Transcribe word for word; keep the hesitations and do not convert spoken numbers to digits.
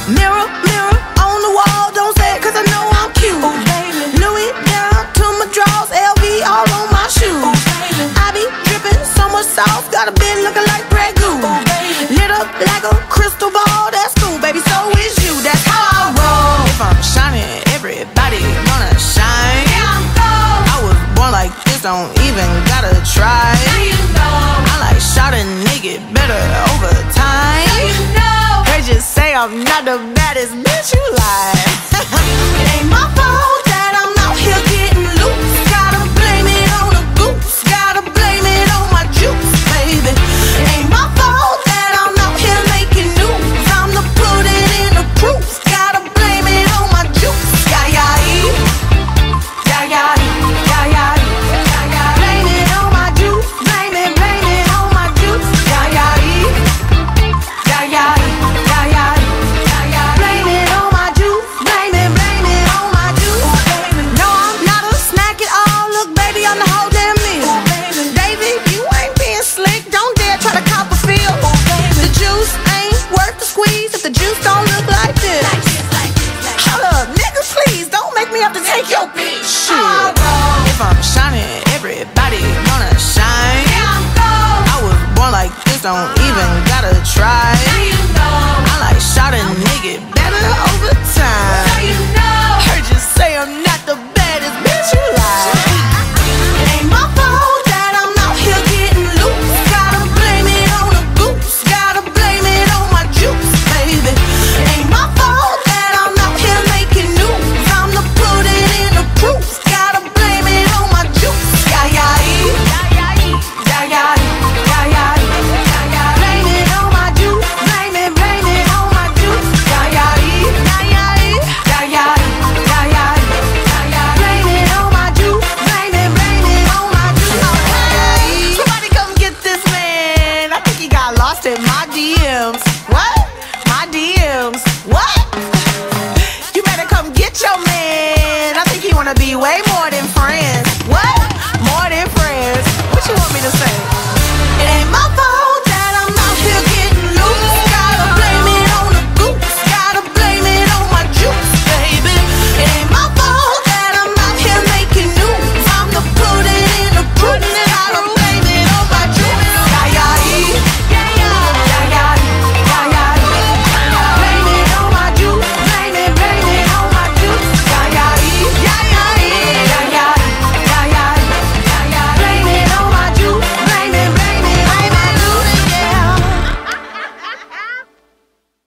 Mirror, mirror on the wall, don't say it cause I know I'm cute. Ooh, baby. Louis down to my drawers, L V all on my shoes. Ooh, I be dripping so much sauce, got a bit looking like Grey Goose. Lit up like a crystal ball, that's cool, baby, so is you, that's how I roll. If I'm shining, everybody gonna shine. Yeah, I'm gold. I was born like this, don't even gotta try. Now you know. I like shot a nigga better over time. Now you know. They just say I'm not the baddest bitch, you lie. It ain't my fault that I'm out here getting loose. Gotta blame it on the goose, gotta blame it on my juice, baby. It ain't my fault that I'm out here making news. I'm the put it in the proof. Gotta blame it on my juice. Yeah, yeah, yeah, yeah, yeah, yeah, yeah. Blame it on my juice. Blame it, blame it on my juice. Yeah, yeah, yeah, yeah, yeah, yeah, yeah. Blame it on my juice. Blame it, blame it on my juice. No, I'm not a snack at all. Look, baby, I'm the whole damn meal. David, you ain't being slick. Don't dare try to cop a feel. The juice ain't worth the squeeze if the juice don't look like this. Hold up, nigga, please don't make me have to take your bitch. Shit. If I'm shining, everybody gonna shine. Yeah, I'm gold. I was born like this, don't even gotta try.